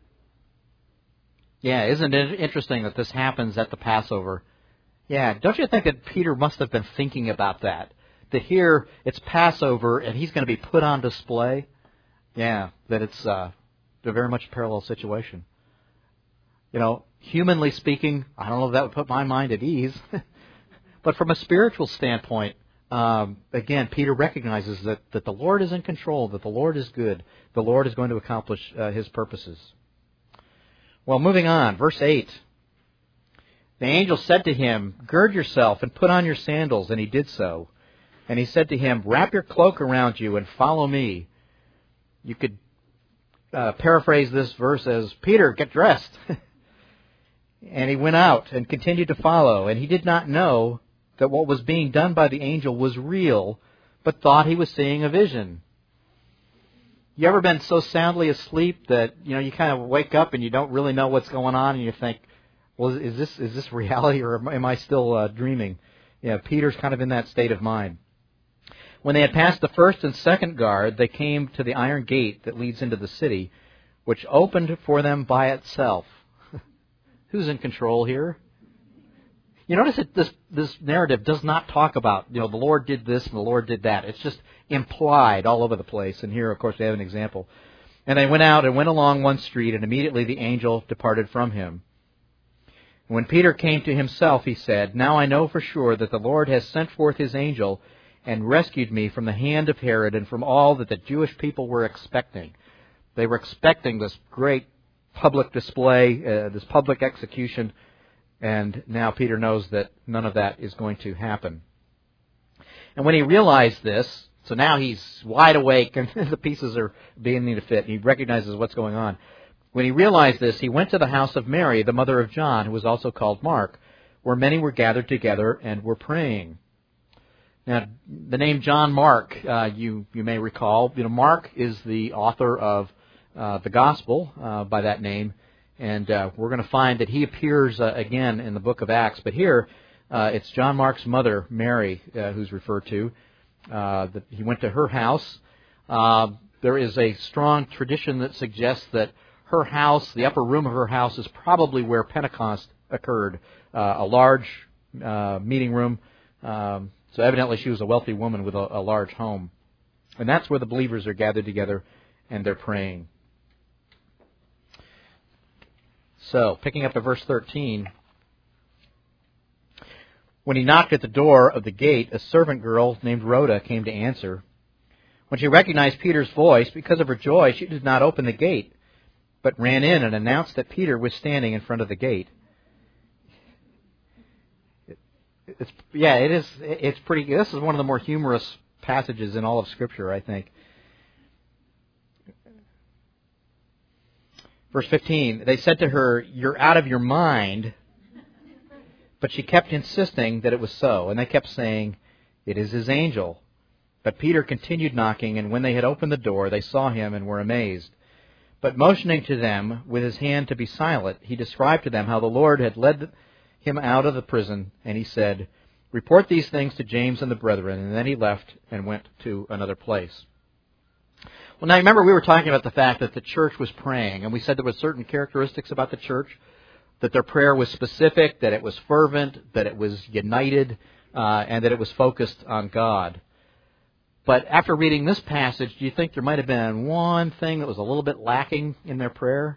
Yeah, isn't it interesting that this happens at the Passover? Yeah, don't you think that Peter must have been thinking about that? That here it's Passover and he's going to be put on display? Yeah, that it's uh, a very much parallel situation. You know, humanly speaking, I don't know if that would put my mind at ease. But from a spiritual standpoint, Um, again, Peter recognizes that, that the Lord is in control, that the Lord is good, the Lord is going to accomplish uh, His purposes. Well, moving on, verse eight. The angel said to him, "Gird yourself and put on your sandals," and he did so. And he said to him, "Wrap your cloak around you and follow me." You could uh, paraphrase this verse as, "Peter, get dressed." And he went out and continued to follow, and he did not know that what was being done by the angel was real, but thought he was seeing a vision. You ever been so soundly asleep that, you know, you kind of wake up and you don't really know what's going on, and you think, well, is this is this reality, or am I still uh, dreaming? Yeah, Peter's kind of in that state of mind. When they had passed the first and second guard, they came to the iron gate that leads into the city, which opened for them by itself. Who's in control here? You notice that this this narrative does not talk about, you know, the Lord did this and the Lord did that. It's just implied all over the place. And here, of course, we have an example. And they went out and went along one street, and immediately the angel departed from him. When Peter came to himself, he said, "Now I know for sure that the Lord has sent forth his angel and rescued me from the hand of Herod and from all that the Jewish people were expecting." They were expecting this great public display, uh, this public execution, and now Peter knows that none of that is going to happen. And when he realized this, so now he's wide awake and the pieces are beginning to fit. He recognizes what's going on. When he realized this, he went to the house of Mary, the mother of John, who was also called Mark, where many were gathered together and were praying. Now, the name John Mark, uh, you you may recall, you know, Mark is the author of uh, the Gospel uh, by that name, and uh, we're going to find that he appears uh, again in the book of Acts. But here, uh, it's John Mark's mother, Mary, uh, who's referred to. Uh, that he went to her house. Uh, there is a strong tradition that suggests that her house, the upper room of her house, is probably where Pentecost occurred, uh, a large uh, meeting room. Um, so evidently she was a wealthy woman with a, a large home. And that's where the believers are gathered together and they're praying. So, picking up at verse thirteen, when he knocked at the door of the gate, a servant girl named Rhoda came to answer. When she recognized Peter's voice, because of her joy, she did not open the gate, but ran in and announced that Peter was standing in front of the gate. It's, yeah, it is. It's pretty. This is one of the more humorous passages in all of Scripture, I think. Verse fifteen, they said to her, "You're out of your mind." But she kept insisting that it was so, and they kept saying, "It is his angel." But Peter continued knocking, and when they had opened the door, they saw him and were amazed. But motioning to them with his hand to be silent, he described to them how the Lord had led him out of the prison, and he said, "Report these things to James and the brethren," and then he left and went to another place. Well, now remember we were talking about the fact that the church was praying, and we said there were certain characteristics about the church, that their prayer was specific, that it was fervent, that it was united, uh, and that it was focused on God. But after reading this passage, do you think there might have been one thing that was a little bit lacking in their prayer?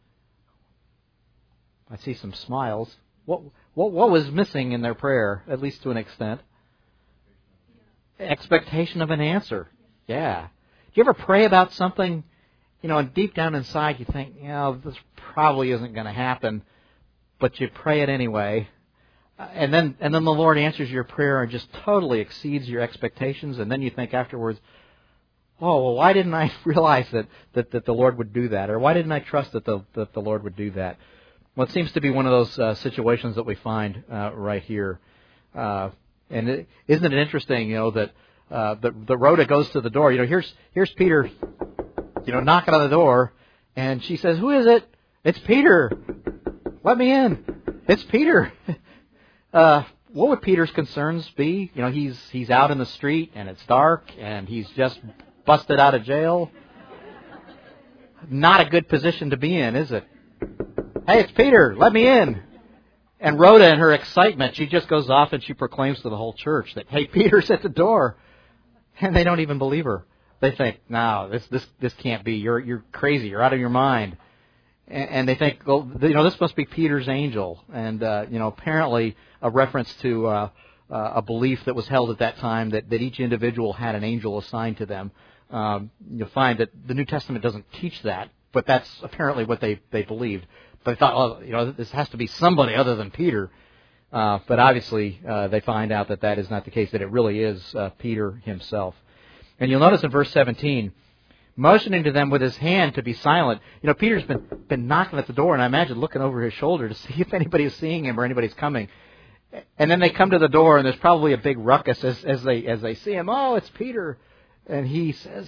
I see some smiles. What what what was missing in their prayer, at least to an extent? Expectation of an answer. Yeah. Do you ever pray about something, you know, and deep down inside you think, you know, this probably isn't going to happen, but you pray it anyway, and then and then the Lord answers your prayer and just totally exceeds your expectations, and then you think afterwards, oh, well, why didn't I realize that, that, that the Lord would do that, or why didn't I trust that the that the Lord would do that? Well, it seems to be one of those uh, situations that we find uh, right here. Uh, and it, isn't it interesting, you know, that uh, the, the Rhoda goes to the door. You know, here's here's Peter, you know, knocking on the door, and she says, "Who is it? It's Peter. Let me in. It's Peter." uh, what would Peter's concerns be? You know, he's he's out in the street, and it's dark, and he's just busted out of jail. Not a good position to be in, is it? "Hey, it's Peter. Let me in." And Rhoda, in her excitement, she just goes off and she proclaims to the whole church that, "Hey, Peter's at the door." And they don't even believe her. They think, "No, this this this can't be. You're you're crazy. You're out of your mind." And, and they think, well, you know, this must be Peter's angel. And uh, you know, apparently a reference to uh, uh, a belief that was held at that time that, that each individual had an angel assigned to them. Um, you'll find that the New Testament doesn't teach that, but that's apparently what they they believed. But they thought, well, you know, this has to be somebody other than Peter. Uh, but obviously, uh, they find out that that is not the case, that it really is uh, Peter himself. And you'll notice in verse seventeen, motioning to them with his hand to be silent. You know, Peter's been been knocking at the door, and I imagine looking over his shoulder to see if anybody is seeing him or anybody's coming. And then they come to the door, and there's probably a big ruckus as, as they as they see him. "Oh, it's Peter." And he says,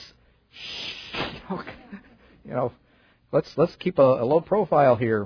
Okay. You know, let's let's keep a, a low profile here.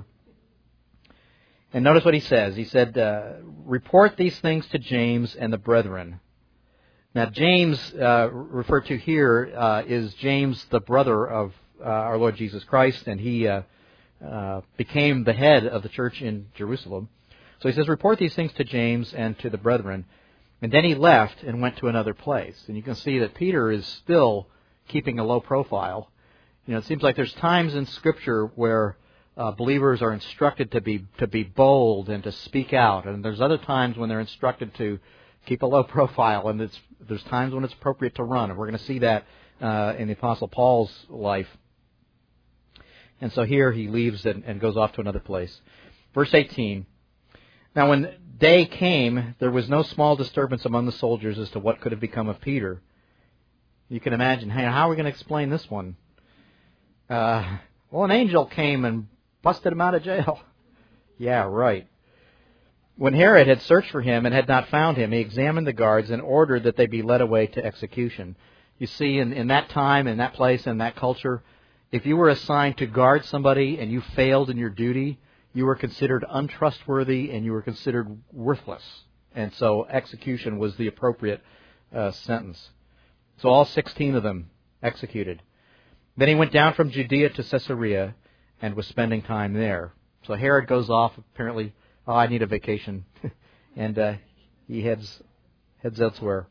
And notice what he says. He said, uh, report these things to James and the brethren. Now, James, uh, referred to here, uh, is James, the brother of uh, our Lord Jesus Christ, and he uh, uh, became the head of the church in Jerusalem. So he says, report these things to James and to the brethren. And then he left and went to another place. And you can see that Peter is still keeping a low profile. You know, it seems like there's times in Scripture where uh, believers are instructed to be to be bold and to speak out, and there's other times when they're instructed to keep a low profile, and it's, there's times when it's appropriate to run, and we're going to see that uh, in the Apostle Paul's life. And so here he leaves and, and goes off to another place. Verse eighteen. Now when day came, there was no small disturbance among the soldiers as to what could have become of Peter. You can imagine, hey, how are we going to explain this one? Uh, well, an angel came and busted him out of jail. Yeah, right. When Herod had searched for him and had not found him, he examined the guards and ordered that they be led away to execution. You see, in, in that time, in that place, in that culture, if you were assigned to guard somebody and you failed in your duty, you were considered untrustworthy and you were considered worthless. And so execution was the appropriate uh, sentence. So all sixteen of them executed. Then he went down from Judea to Caesarea and was spending time there. So Herod goes off, apparently, oh, I need a vacation. and uh, he heads heads elsewhere.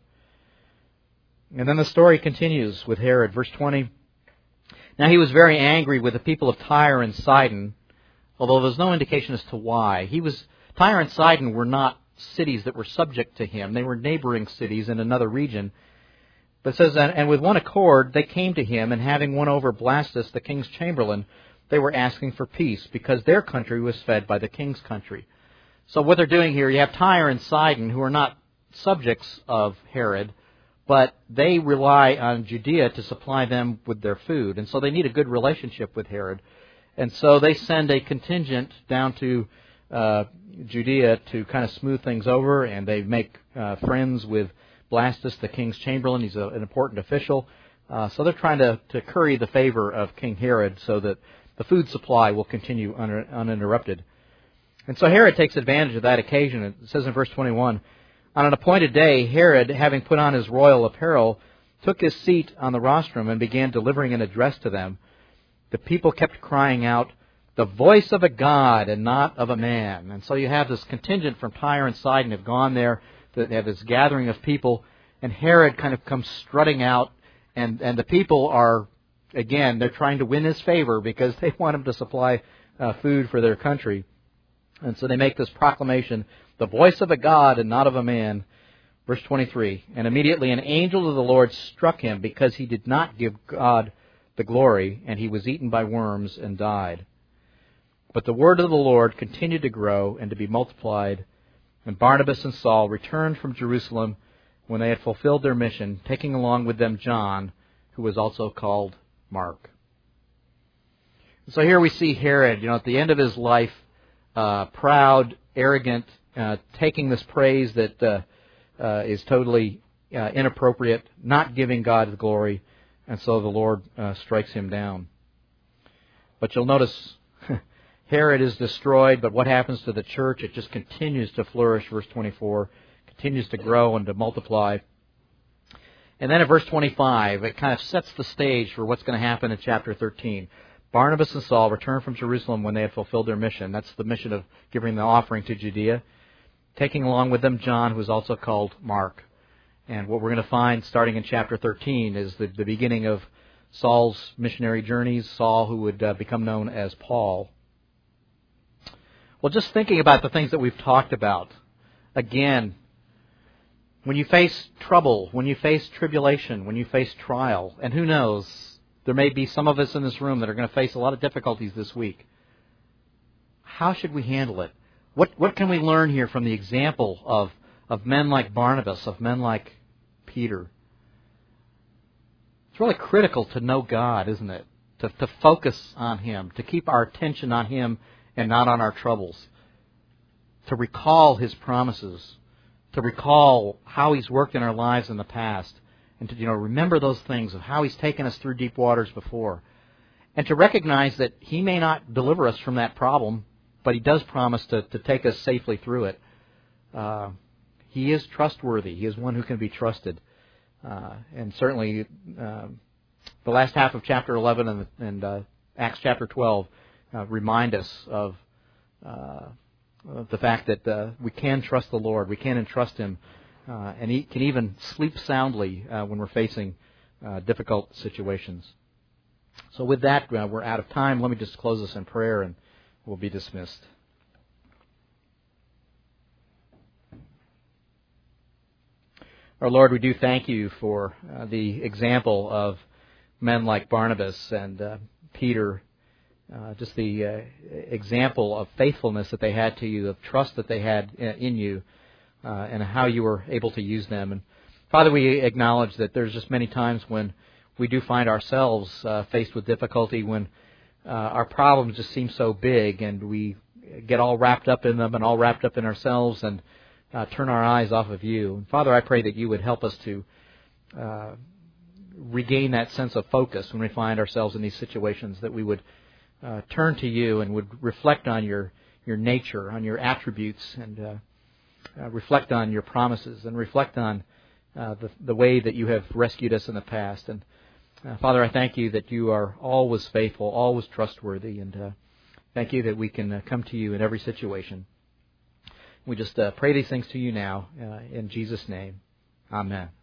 And then the story continues with Herod. Verse twenty. Now he was very angry with the people of Tyre and Sidon, although there's no indication as to why. He was Tyre and Sidon were not cities that were subject to him. They were neighboring cities in another region. But it says, and with one accord they came to him, and having won over Blastus, the king's chamberlain, they were asking for peace, because their country was fed by the king's country. So what they're doing here, you have Tyre and Sidon, who are not subjects of Herod, but they rely on Judea to supply them with their food. And so they need a good relationship with Herod. And so they send a contingent down to uh, Judea to kind of smooth things over, and they make uh, friends with Blastus, the king's chamberlain. He's a, an important official. Uh, so they're trying to, to curry the favor of King Herod so that the food supply will continue un, uninterrupted. And so Herod takes advantage of that occasion. It says in verse twenty-one, on an appointed day, Herod, having put on his royal apparel, took his seat on the rostrum and began delivering an address to them. The people kept crying out, the voice of a god and not of a man. And so you have this contingent from Tyre and Sidon have gone there. They have this gathering of people, and Herod kind of comes strutting out, and, and the people are, again, they're trying to win his favor because they want him to supply uh, food for their country. And so they make this proclamation, the voice of a god and not of a man. Verse twenty-three, and immediately an angel of the Lord struck him because he did not give God the glory, and he was eaten by worms and died. But the word of the Lord continued to grow and to be multiplied. And Barnabas and Saul returned from Jerusalem when they had fulfilled their mission, taking along with them John, who was also called Mark. So here we see Herod, you know, at the end of his life, uh, proud, arrogant, uh, taking this praise that uh, uh, is totally uh, inappropriate, not giving God the glory, and so the Lord uh, strikes him down. But you'll notice Herod is destroyed, but what happens to the church? It just continues to flourish, verse twenty-four, continues to grow and to multiply. And then at verse twenty-five, it kind of sets the stage for what's going to happen in chapter thirteen. Barnabas and Saul returned from Jerusalem when they had fulfilled their mission. That's the mission of giving the offering to Judea, taking along with them John, who is also called Mark. And what we're going to find starting in chapter thirteen is the, the beginning of Saul's missionary journeys, Saul who would uh, become known as Paul. Well, just thinking about the things that we've talked about, again, when you face trouble, when you face tribulation, when you face trial, and who knows, there may be some of us in this room that are going to face a lot of difficulties this week. How should we handle it? What what can we learn here from the example of, of men like Barnabas, of men like Peter? It's really critical to know God, isn't it? To, to focus on Him, to keep our attention on Him and not on our troubles. To recall His promises. To recall how He's worked in our lives in the past. and to, you know, remember those things of how He's taken us through deep waters before. And to recognize that He may not deliver us from that problem, but He does promise to, to take us safely through it. Uh, he is trustworthy. He is one who can be trusted. Uh, and certainly uh, the last half of chapter eleven and, and uh, Acts chapter twelve uh, remind us of, uh, of the fact that uh, we can trust the Lord. We can entrust Him. Uh, and He can even sleep soundly uh, when we're facing uh, difficult situations. So with that, uh, we're out of time. Let me just close this in prayer and we'll be dismissed. Our Lord, we do thank You for uh, the example of men like Barnabas and uh, Peter, uh, just the uh, example of faithfulness that they had to You, of trust that they had in You, uh, and how You were able to use them. And Father, we acknowledge that there's just many times when we do find ourselves uh, faced with difficulty, when uh, our problems just seem so big and we get all wrapped up in them and all wrapped up in ourselves and uh, turn our eyes off of You. And Father, I pray that You would help us to uh, regain that sense of focus when we find ourselves in these situations, that we would uh, turn to You and would reflect on Your, your nature, on Your attributes, and uh, uh, reflect on Your promises, and reflect on uh, the, the way that You have rescued us in the past. And Uh, Father, I thank You that You are always faithful, always trustworthy, and uh, thank You that we can uh, come to You in every situation. We just uh, pray these things to You now, uh, in Jesus' name. Amen.